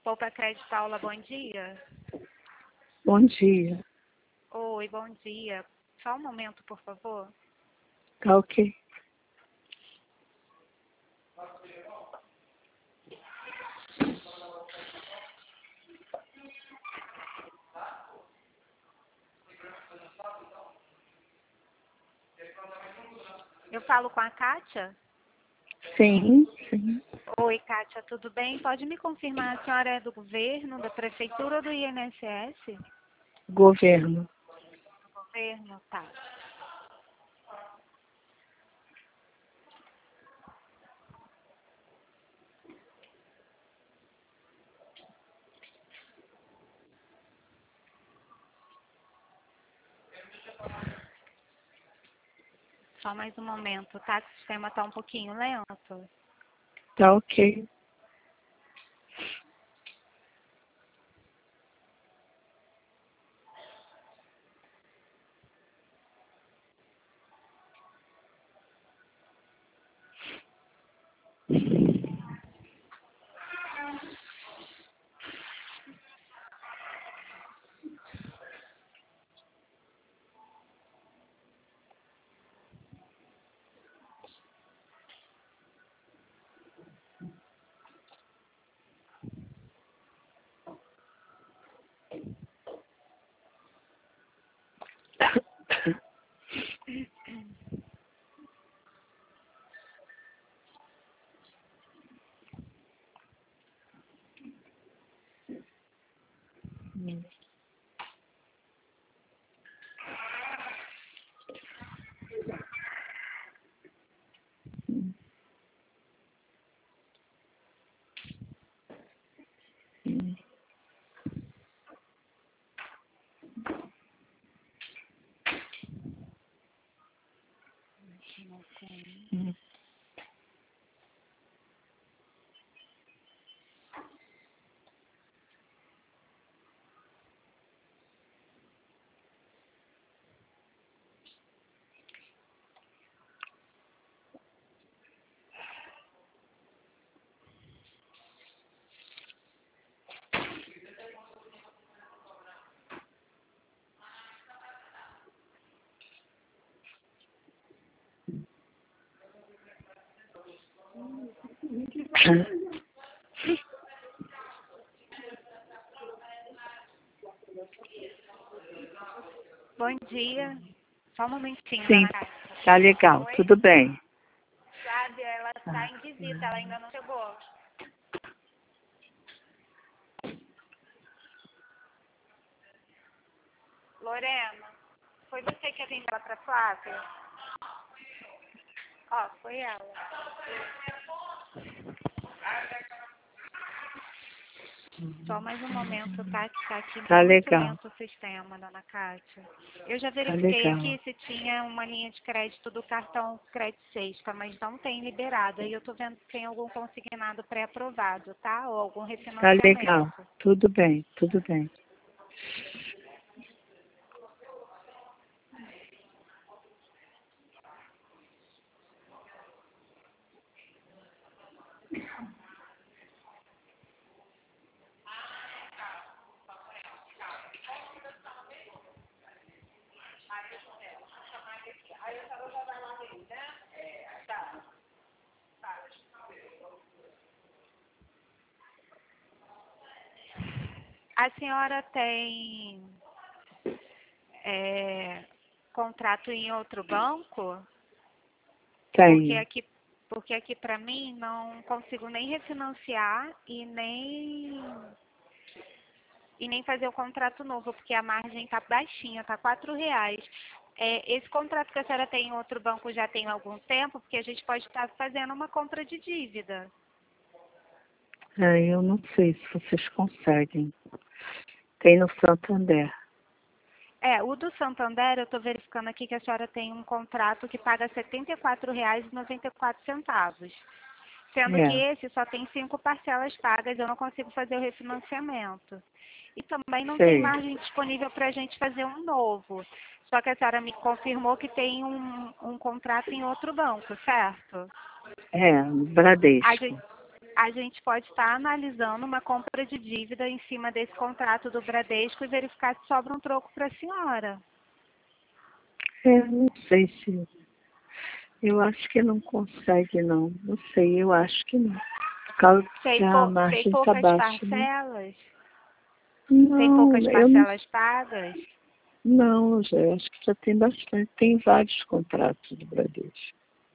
Poupa Crédito Paula, bom dia. Bom dia. Oi, bom dia. Só um momento, por favor. Tá ok. Eu falo com a Kátia? Sim, sim. Oi, Kátia, tudo bem? Pode me confirmar, a senhora é do governo, da prefeitura ou do INSS? Governo. Governo, tá. Só mais um momento, tá? O sistema tá um pouquinho lento. Tá ok. Bom dia. Só um momentinho, Sim, dona Kátia. tá legal. Oi? Tudo bem. Sabe, ela está em visita, ela ainda não chegou. Lorena, foi você que atendeu ela para Flávia? Ó, foi ela. Só mais um momento, tá? Que tá aqui Tá muito legal. lento o sistema, dona Kátia. Eu já Tá verifiquei legal. aqui se tinha uma linha de crédito do cartão Crédito Sexta, mas não tem liberado. Aí eu tô vendo se tem algum consignado pré-aprovado, tá? Ou algum Tá legal. refinanciamento. Tudo bem, tudo bem. A senhora tem contrato em outro banco? Porque Tenho. aqui, porque aqui para mim não consigo nem refinanciar e nem fazer o contrato novo, porque a margem está baixinha, está R$ 4. Esse contrato que a senhora tem em outro banco já tem algum tempo, porque a gente pode estar fazendo uma compra de dívida. Eu não sei se vocês conseguem. Tem no Santander. O do Santander, eu estou verificando aqui que a senhora tem um contrato que paga R$ 74,94. Sendo que É, esse só tem 5 parcelas pagas, eu não consigo fazer o refinanciamento. E também não tem sei. margem disponível para a gente fazer um novo. Só que a senhora me confirmou que tem um contrato em outro banco, certo? É, A gente, Bradesco. a gente pode estar analisando uma compra de dívida em cima desse contrato do Bradesco e verificar se sobra um troco para a senhora. Não sei se... Eu acho que não consegue, não. Não sei, eu acho que não. Por causa que a Tem margem está poucas baixa, né? parcelas? Tem Não, poucas eu não... parcelas pagas? Não, eu acho que já tem bastante. Tem vários contratos do Bradesco.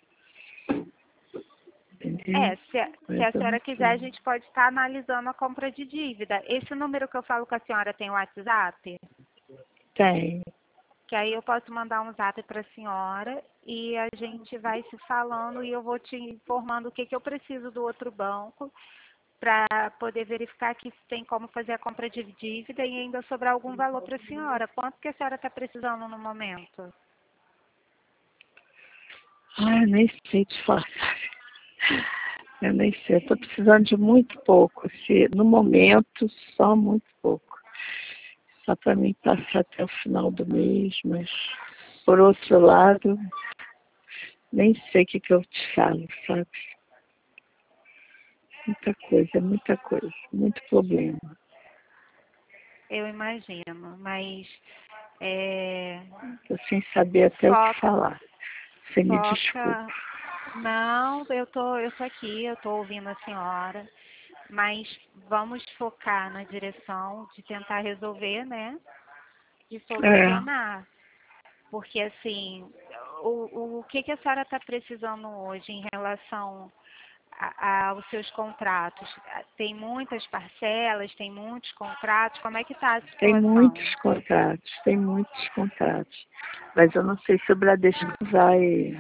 Entendeu? Se Mas a eu não senhora quiser, a sei. gente pode estar analisando a compra de dívida. Esse número que eu falo com a senhora tem o WhatsApp? Tem. Que aí eu posso mandar um zap para a senhora e a gente vai se falando e eu vou te informando o que eu preciso do outro banco para poder verificar que tem como fazer a compra de dívida e ainda sobrar algum valor para a senhora. Quanto que a senhora está precisando no momento? Eu nem sei te falar. Eu nem sei. Estou precisando de muito pouco. No momento, só muito pouco. Só para mim passar até o final do mês, mas por outro lado, nem sei o que eu te falo, sabe? Muita coisa, muito problema. Eu imagino, mas Estou sem saber até o que falar. Você me foca. desculpe. Não, eu tô aqui, eu tô ouvindo a senhora, mas vamos focar na direção de tentar resolver, né? De solucionar. Porque, assim, o que a senhora está precisando hoje em relação aos seus contratos? Tem muitas parcelas, tem muitos contratos? Como é que está a Tem situação? muitos contratos. Mas eu não sei se o Bradesco vai...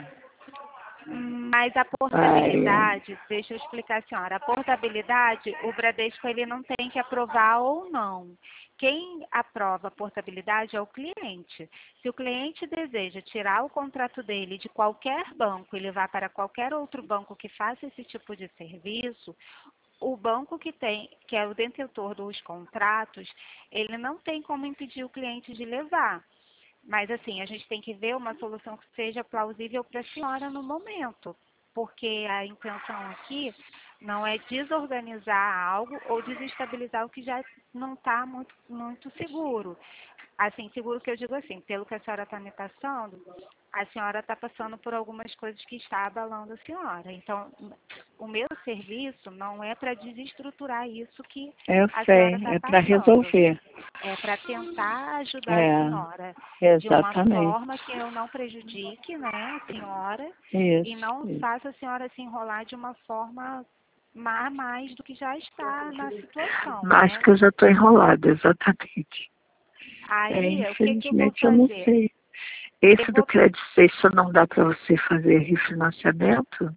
Mas a vai portabilidade, deixa eu explicar a senhora, a portabilidade, o Bradesco ele não tem que aprovar ou não. Quem aprova a portabilidade é o cliente. Se o cliente deseja tirar o contrato dele de qualquer banco e levar para qualquer outro banco que faça esse tipo de serviço, o banco que é o detentor dos contratos, ele não tem como impedir o cliente de levar. Mas, assim, a gente tem que ver uma solução que seja plausível para a senhora no momento, porque a intenção aqui não é desorganizar algo ou desestabilizar o que já não está muito seguro. Assim, seguro que eu digo assim, pelo que a senhora está me passando, a senhora está passando por algumas coisas que está abalando a senhora. Então, o meu serviço não é para desestruturar isso que Eu a senhora sei, está é para passando. resolver. É para tentar ajudar a É, senhora de uma exatamente. forma que eu não prejudique, né, a senhora e não Isso. faça a senhora se enrolar de uma forma a mais do que já está na situação, Mas né? que eu já estou enrolada, exatamente. Aí, o que eu vou Infelizmente eu não fazer? sei. Eu Esse do vou Credit Station não dá para você fazer refinanciamento?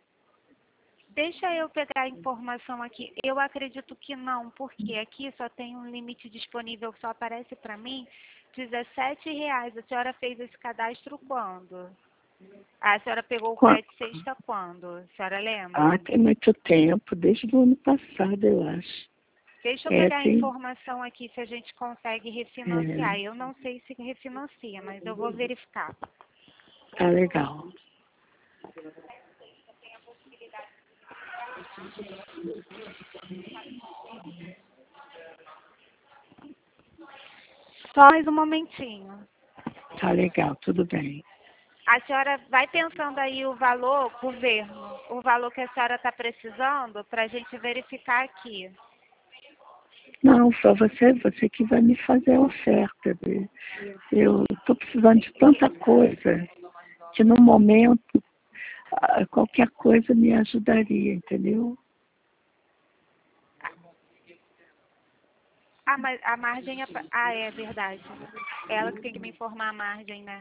Deixa eu pegar a informação aqui. Eu acredito que não, porque aqui só tem um limite disponível, só aparece para mim R$ 17. A senhora fez esse cadastro quando? A senhora pegou o Qua- crédito sexta quando? A senhora lembra? Tem muito tempo, desde o ano passado, eu acho. Deixa eu pegar a Tem. informação aqui se a gente consegue É, refinanciar. Eu não sei se refinancia, mas eu vou verificar. tá legal. Só mais um momentinho. Tá legal, tudo bem. A senhora vai pensando aí o valor, governo, o valor que a senhora está precisando para a gente verificar aqui. Não, só você que vai me fazer a oferta. Eu estou precisando de tanta coisa que no momento qualquer coisa me ajudaria, entendeu? Mas a margem é... é verdade. Ela que tem que me informar a margem, né?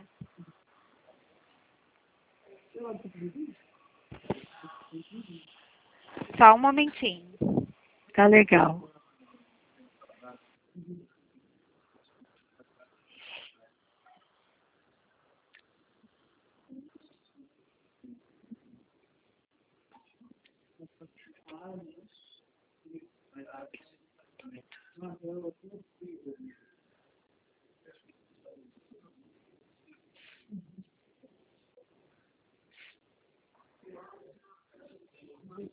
Só um momentinho. Tá legal.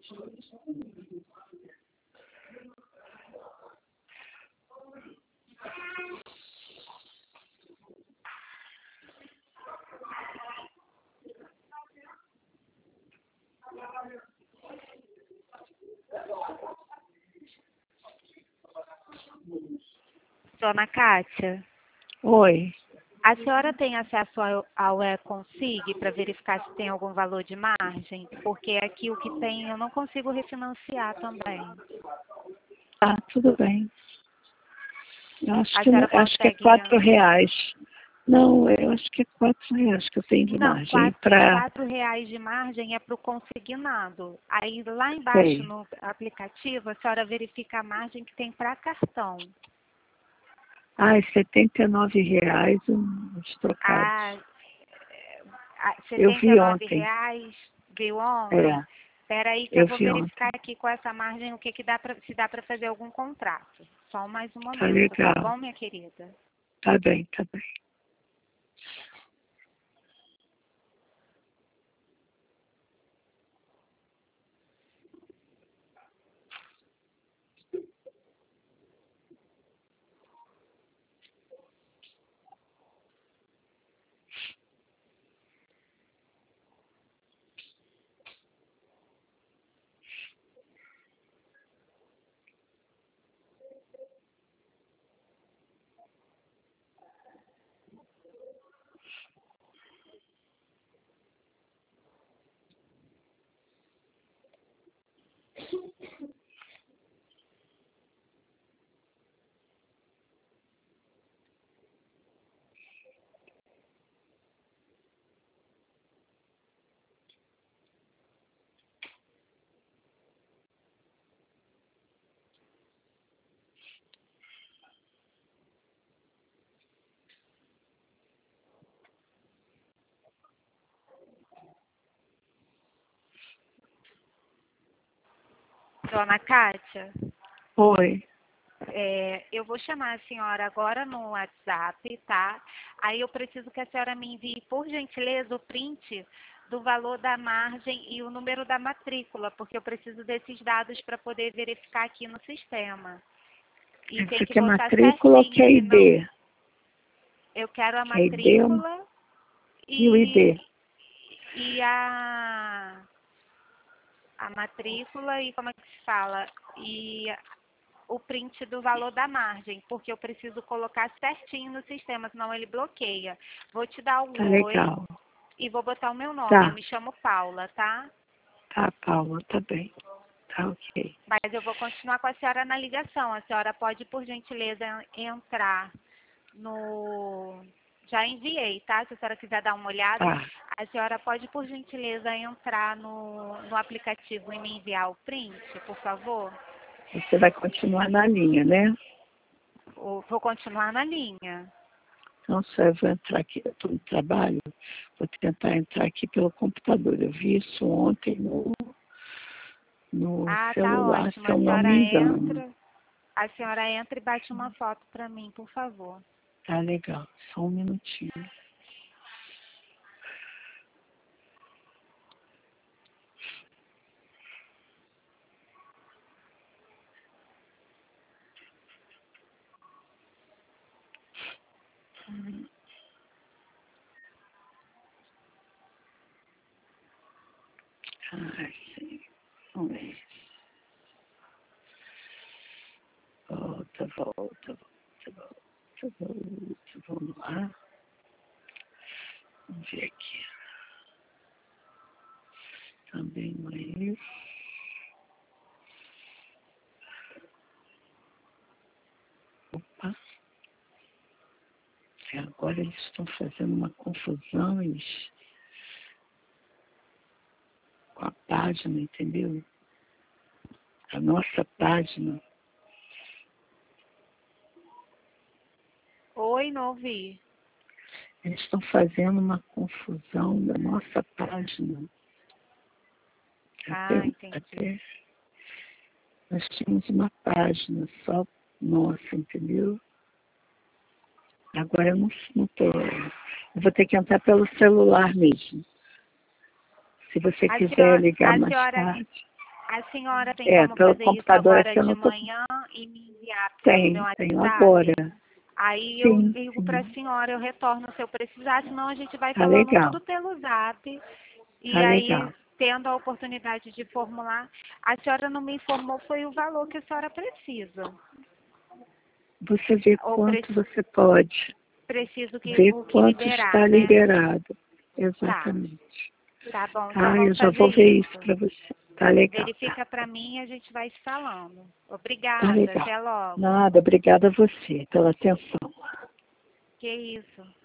Dona Kátia, Oi. a senhora tem acesso ao E-Consig para verificar se tem algum valor de margem? Porque aqui o que tem eu não consigo refinanciar também. Ah, tudo bem. Eu A senhora acho que é consegue... R$ 4. Não, eu acho que é R$ 4 que eu tenho de Não, margem para... R$ 4 de margem é para o consignado. Aí lá embaixo Sei. no aplicativo a senhora verifica a margem que tem para cartão. Ah, é R$ 79 uns trocados. Ah, R$ Eu vi 79 ontem. viu ontem? É, Espera aí que eu eu vou vi verificar ontem. aqui com essa margem o que dá pra, se dá para fazer algum contrato. Só mais um Tá momento, tá legal. bom, minha querida? Tá bem, tá bem. Dona Kátia, Oi. eu vou chamar a senhora agora no WhatsApp, tá? Aí eu preciso que a senhora me envie, por gentileza, o print do valor da margem e o número da matrícula, porque eu preciso desses dados para poder verificar aqui no sistema. E tem Você que quer botar matrícula ou certinho quer que não. ID? Eu quero a Quer ID matrícula e o ID? e a matrícula e como é que se fala? E o print do valor da margem, porque eu preciso colocar certinho no sistema, senão ele bloqueia. Vou te dar Tá o oi legal. e vou botar o meu nome. Eu Tá, me chamo Paula, tá? tá, Paula, tá bem. Tá ok. Mas eu vou continuar com a senhora na ligação. A senhora pode, por gentileza, entrar no... Já enviei, tá? Se a senhora quiser dar uma olhada, Tá. a senhora pode, por gentileza, entrar no aplicativo e me enviar o print, por favor? Você vai continuar na linha, né? Vou continuar na linha. Então, só eu vou entrar aqui, eu estou no trabalho, vou tentar entrar aqui pelo computador. Eu vi isso ontem no Ah, tá celular, ótimo. se eu não me engano. A senhora entra e bate uma foto para mim, por favor. Tá legal, só um minutinho. Ai, sim. Vamos ver. Volta, volta, volta, volta, volta. Vamos lá. Vamos ver aqui. Também não é isso. Opa. E agora eles estão fazendo uma confusão com a página, entendeu? A nossa página. Oi, não ouvi. Eles estão fazendo uma confusão da nossa página. Ah, entendi. Até nós tínhamos uma página só nossa, entendeu? Agora eu não estou. Eu vou ter que entrar pelo celular mesmo. Se você quiser ligar mais tarde. A senhora tem como Pelo fazer isso computador agora aqui eu de não tô... manhã e me enviar pelo meu Tenho WhatsApp? agora. Aí eu Sim, ligo para a sim. senhora, eu retorno se eu precisar, senão a gente vai Tá falando tudo legal, pelo Zap. tá E aí, legal. tendo a oportunidade de formular, a senhora não me informou foi o valor que a senhora precisa. Você vê Ou quanto você pode, preciso vê o que quanto liberar, está né? liberado. Tá, Exatamente. tá bom, então Tá, eu vamos já fazer vou ver isso isso. para você. Tá legal, tá. Verifica para mim e a gente vai se falando. Tá Obrigada, legal. até logo. Nada, obrigada a você pela atenção. Que isso?